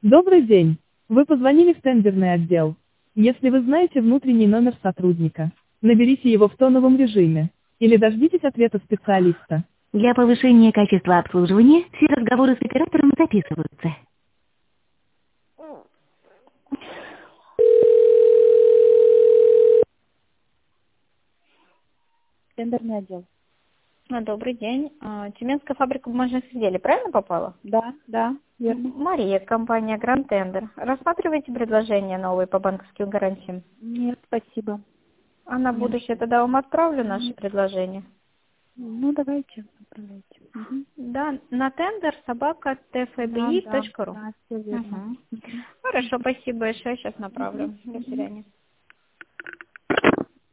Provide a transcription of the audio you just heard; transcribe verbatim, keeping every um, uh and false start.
Добрый день. Вы позвонили в тендерный отдел. Если вы знаете внутренний номер сотрудника, наберите его в тоновом режиме. Или дождитесь ответа специалиста. Для повышения качества обслуживания все разговоры с оператором записываются. Тендерный отдел. А, Добрый день. А, Тюменская фабрика бумажных изделий, правильно попала? Да, да, верно. Мария, компания Grand Tender. Рассматриваете предложения новые по банковским гарантиям? Нет, спасибо. А на Нет. будущее тогда вам отправлю наши предложения. Ну, давайте, отправляйте. Мгм. Да, на тендер собака тфби точка ру. Да, да, все верно. Мгм. Хорошо, спасибо большое, сейчас направлю. До свидания.